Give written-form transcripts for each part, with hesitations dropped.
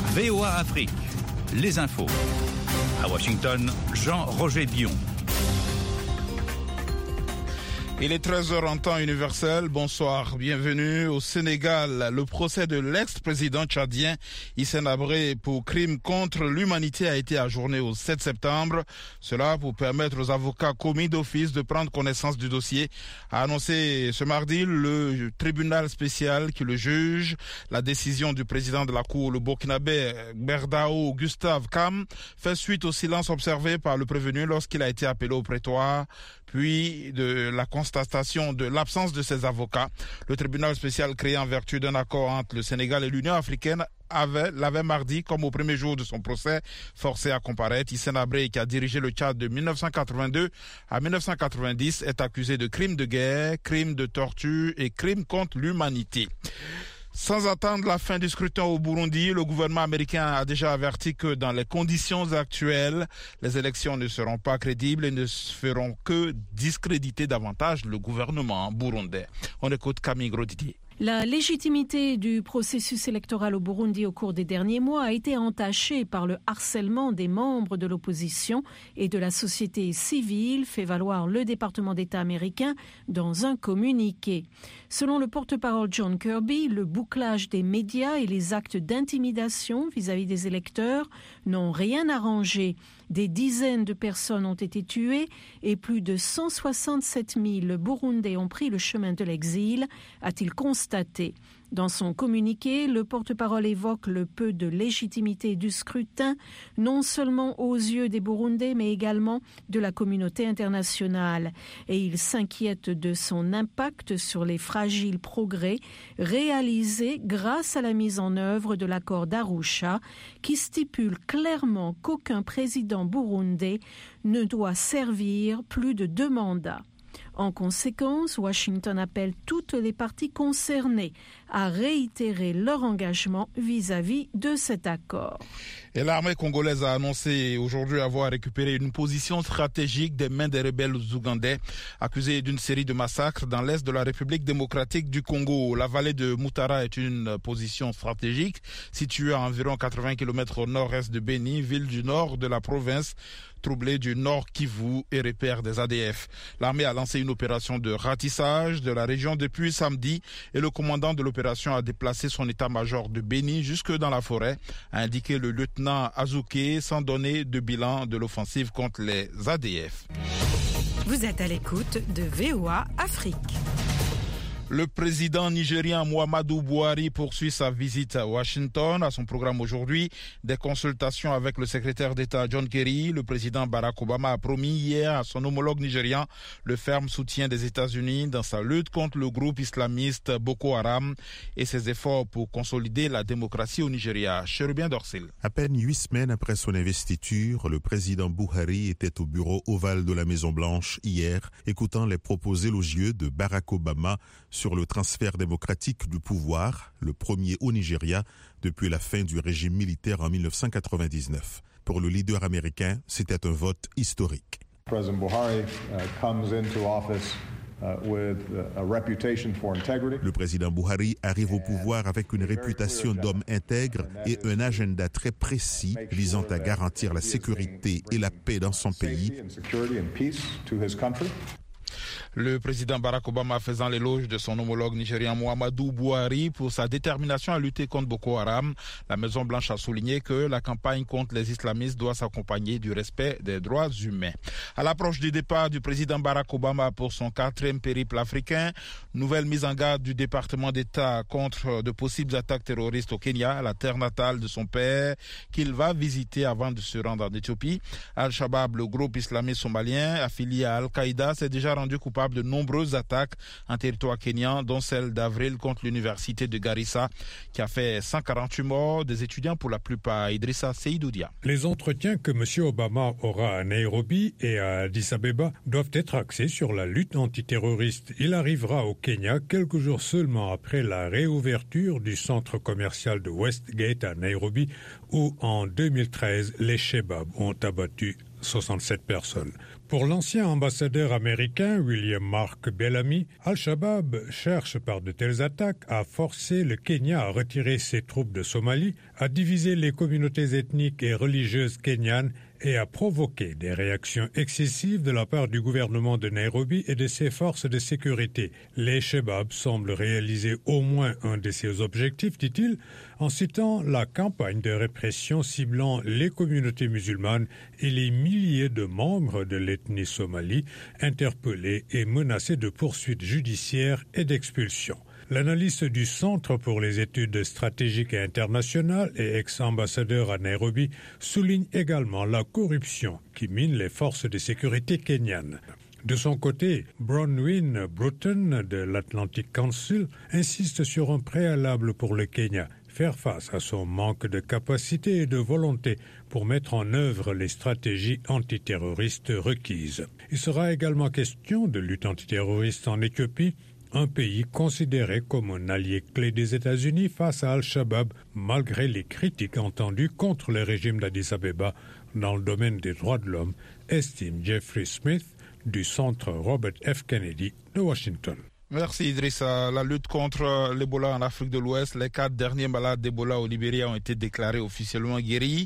VOA Afrique, les infos. À Washington, Jean-Roger Bion. Il est 13h en temps universel. Bonsoir, bienvenue au Sénégal. Le procès de l'ex-président tchadien Hissène Habré pour crime contre l'humanité a été ajourné au 7 septembre. Cela pour permettre aux avocats commis d'office de prendre connaissance du dossier, a annoncé ce mardi le tribunal spécial qui le juge. La décision du président de la Cour, le Burkinabé Berdao Gustave Kam, fait suite au silence observé par le prévenu lorsqu'il a été appelé au prétoire, puis de la constatation de l'absence de ses avocats. Le tribunal spécial créé en vertu d'un accord entre le Sénégal et l'Union africaine l'avait mardi, comme au premier jour de son procès, forcé à comparaître. Hissène Habré, qui a dirigé le Tchad de 1982 à 1990, est accusé de crimes de guerre, crimes de torture et crimes contre l'humanité. Sans attendre la fin du scrutin au Burundi, le gouvernement américain a déjà averti que dans les conditions actuelles, les élections ne seront pas crédibles et ne feront que discréditer davantage le gouvernement burundais. On écoute Camille Grodidier. La légitimité du processus électoral au Burundi au cours des derniers mois a été entachée par le harcèlement des membres de l'opposition et de la société civile, fait valoir le département d'État américain dans un communiqué. Selon le porte-parole John Kirby, le bouclage des médias et les actes d'intimidation vis-à-vis des électeurs n'ont rien arrangé. Des dizaines de personnes ont été tuées et plus de 167 000 Burundais ont pris le chemin de l'exil, a-t-il constaté. Dans son communiqué, le porte-parole évoque le peu de légitimité du scrutin, non seulement aux yeux des Burundais, mais également de la communauté internationale. Et il s'inquiète de son impact sur les fragiles progrès réalisés grâce à la mise en œuvre de l'accord d'Arusha, qui stipule clairement qu'aucun président burundais ne doit servir plus de 2 mandats. En conséquence, Washington appelle toutes les parties concernées à réitérer leur engagement vis-à-vis de cet accord. Et l'armée congolaise a annoncé aujourd'hui avoir récupéré une position stratégique des mains des rebelles ougandais accusés d'une série de massacres dans l'est de la République démocratique du Congo. La vallée de Mutara est une position stratégique située à environ 80 km au nord-est de Beni, ville du nord de la province troublée du Nord Kivu et repère des ADF. L'armée a lancé une opération de ratissage de la région depuis samedi et le commandant de l'opération a déplacé son état-major de Beni jusque dans la forêt, a indiqué le lieutenant Azuke, sans donner de bilan de l'offensive contre les ADF. Vous êtes à l'écoute de VOA Afrique. Le président nigérien Muhammadu Buhari poursuit sa visite à Washington. À son programme aujourd'hui, des consultations avec le secrétaire d'État John Kerry. Le président Barack Obama a promis hier à son homologue nigérian le ferme soutien des États-Unis dans sa lutte contre le groupe islamiste Boko Haram et ses efforts pour consolider la démocratie au Nigeria. Chérubien Dorsil. À peine 8 semaines après son investiture, le président Buhari était au bureau ovale de la Maison-Blanche hier, écoutant les propos élogieux de Barack Obama sur le transfert démocratique du pouvoir, le premier au Nigeria depuis la fin du régime militaire en 1999. Pour le leader américain, c'était un vote historique. President Buhari comes into office Le président Buhari arrive au pouvoir avec une réputation d'homme intègre et un agenda très précis visant à garantir la sécurité et la paix dans son pays. Le président Barack Obama faisant l'éloge de son homologue nigérien Muhammadu Buhari pour sa détermination à lutter contre Boko Haram. La Maison-Blanche a souligné que la campagne contre les islamistes doit s'accompagner du respect des droits humains. À l'approche du départ du président Barack Obama pour son 4e périple africain, nouvelle mise en garde du département d'État contre de possibles attaques terroristes au Kenya, la terre natale de son père, qu'il va visiter avant de se rendre en Éthiopie. Al-Shabaab, le groupe islamiste somalien affilié à Al-Qaïda, s'est déjà rendu coupable de nombreuses attaques en territoire kényan, dont celle d'avril contre l'université de Garissa, qui a fait 148 morts, des étudiants pour la plupart. Idrissa Seydoudia. Les entretiens que M. Obama aura à Nairobi et à Addis Abeba doivent être axés sur la lutte antiterroriste. Il arrivera au Kenya quelques jours seulement après la réouverture du centre commercial de Westgate à Nairobi, où en 2013, les Shebab ont abattu 67 personnes. Pour l'ancien ambassadeur américain William Mark Bellamy, Al-Shabaab cherche par de telles attaques à forcer le Kenya à retirer ses troupes de Somalie, à diviser les communautés ethniques et religieuses kenyanes et à provoquer des réactions excessives de la part du gouvernement de Nairobi et de ses forces de sécurité. Les Shabab semblent réaliser au moins un de ces objectifs, dit-il, en citant la campagne de répression ciblant les communautés musulmanes et les milliers de membres de l'ethnie somalie interpellés et menacés de poursuites judiciaires et d'expulsion. L'analyste du Centre pour les études stratégiques et internationales et ex-ambassadeur à Nairobi souligne également la corruption qui mine les forces de sécurité kenyanes. De son côté, Bronwyn Broughton de l'Atlantic Council insiste sur un préalable pour le Kenya, faire face à son manque de capacité et de volonté pour mettre en œuvre les stratégies antiterroristes requises. Il sera également question de lutte antiterroriste en Éthiopie, un pays considéré comme un allié clé des États-Unis face à Al-Shabaab, malgré les critiques entendues contre le régime d'Addis Abeba dans le domaine des droits de l'homme, estime Jeffrey Smith du Centre Robert F. Kennedy de Washington. Merci Idrissa. La lutte contre l'Ebola en Afrique de l'Ouest, les 4 derniers malades d'Ebola au Libéria ont été déclarés officiellement guéris.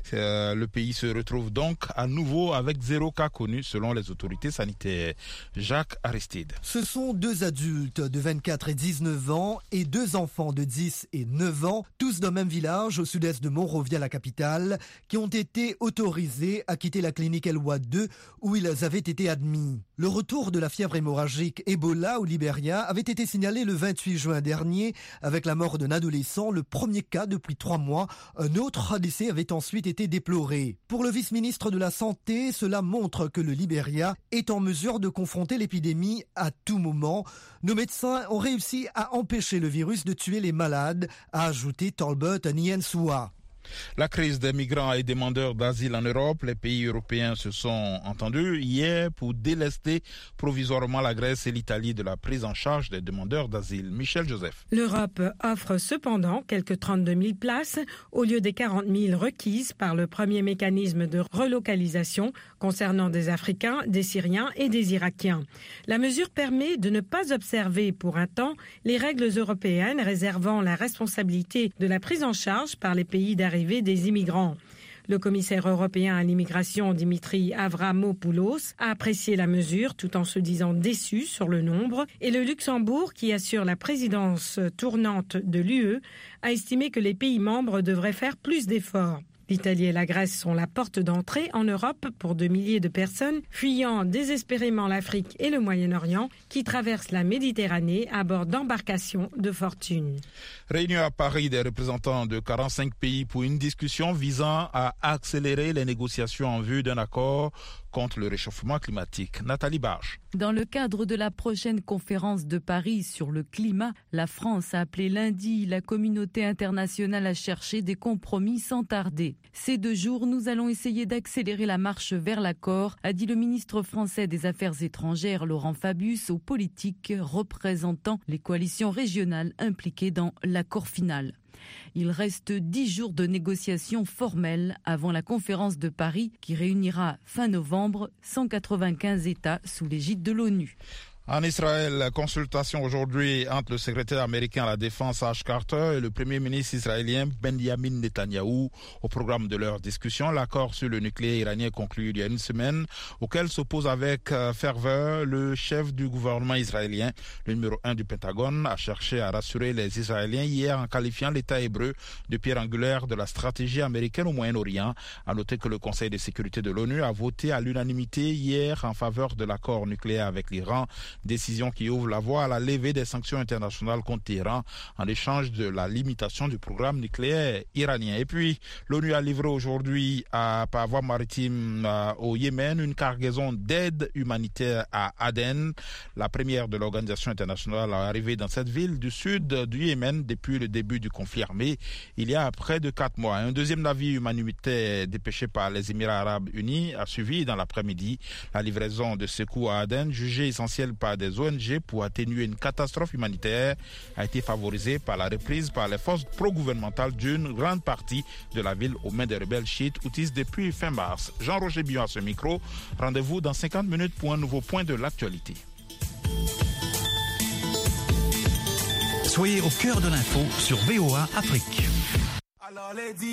Le pays se retrouve donc à nouveau avec 0 cas connu selon les autorités sanitaires. Jacques Aristide. Ce sont 2 adultes de 24 et 19 ans et 2 enfants de 10 et 9 ans, tous d'un même village au sud-est de Monrovia, la capitale, qui ont été autorisés à quitter la clinique Elwa 2 où ils avaient été admis. Le retour de la fièvre hémorragique Ebola au Libéria avait été signalé le 28 juin dernier avec la mort d'un adolescent, le premier cas depuis 3 mois. Un autre décès avait ensuite été déploré. Pour le vice-ministre de la Santé, cela montre que le Libéria est en mesure de confronter l'épidémie à tout moment. Nos médecins ont réussi à empêcher le virus de tuer les malades, a ajouté Talbot Nyensua. La crise des migrants et des demandeurs d'asile en Europe, les pays européens se sont entendus hier pour délester provisoirement la Grèce et l'Italie de la prise en charge des demandeurs d'asile. Michel Joseph. L'Europe offre cependant quelques 32 000 places au lieu des 40 000 requises par le premier mécanisme de relocalisation concernant des Africains, des Syriens et des Irakiens. La mesure permet de ne pas observer pour un temps les règles européennes réservant la responsabilité de la prise en charge par les pays d'arrivée des immigrants. Le commissaire européen à l'immigration Dimitri Avramopoulos a apprécié la mesure tout en se disant déçu sur le nombre et le Luxembourg, qui assure la présidence tournante de l'UE, a estimé que les pays membres devraient faire plus d'efforts. L'Italie et la Grèce sont la porte d'entrée en Europe pour de milliers de personnes fuyant désespérément l'Afrique et le Moyen-Orient qui traversent la Méditerranée à bord d'embarcations de fortune. Réunion à Paris des représentants de 45 pays pour une discussion visant à accélérer les négociations en vue d'un accord contre le réchauffement climatique. Nathalie Barge. Dans le cadre de la prochaine conférence de Paris sur le climat, la France a appelé lundi la communauté internationale à chercher des compromis sans tarder. Ces 2 jours, nous allons essayer d'accélérer la marche vers l'accord, a dit le ministre français des Affaires étrangères Laurent Fabius aux politiques représentant les coalitions régionales impliquées dans l'accord final. Il reste 10 jours de négociations formelles avant la conférence de Paris qui réunira fin novembre 195 États sous l'égide de l'ONU. En Israël, consultation aujourd'hui entre le secrétaire américain à la Défense Ash Carter et le premier ministre israélien Benjamin Netanyahou. Au programme de leur discussion, l'accord sur le nucléaire iranien conclu il y a une semaine, auquel s'oppose avec ferveur le chef du gouvernement israélien. Le numéro 1 du Pentagone a cherché à rassurer les Israéliens hier en qualifiant l'État hébreu de pierre angulaire de la stratégie américaine au Moyen-Orient. À noter que le Conseil de sécurité de l'ONU a voté à l'unanimité hier en faveur de l'accord nucléaire avec l'Iran. Décision qui ouvre la voie à la levée des sanctions internationales contre Iran en échange de la limitation du programme nucléaire iranien. Et puis, l'ONU a livré aujourd'hui par voie maritime au Yémen une cargaison d'aide humanitaire à Aden, la première de l'organisation internationale à arriver dans cette ville du sud du Yémen depuis le début du conflit armé il y a près de 4 mois. Un deuxième navire humanitaire dépêché par les Émirats arabes unis a suivi dans l'après-midi la livraison de secours à Aden, jugé essentiel par des ONG pour atténuer une catastrophe humanitaire a été favorisée par la reprise par les forces pro-gouvernementales d'une grande partie de la ville aux mains des rebelles chiites houthis depuis fin mars. Jean-Roger Bion à ce micro. Rendez-vous dans 50 minutes pour un nouveau point de l'actualité. Soyez au cœur de l'info sur VOA Afrique.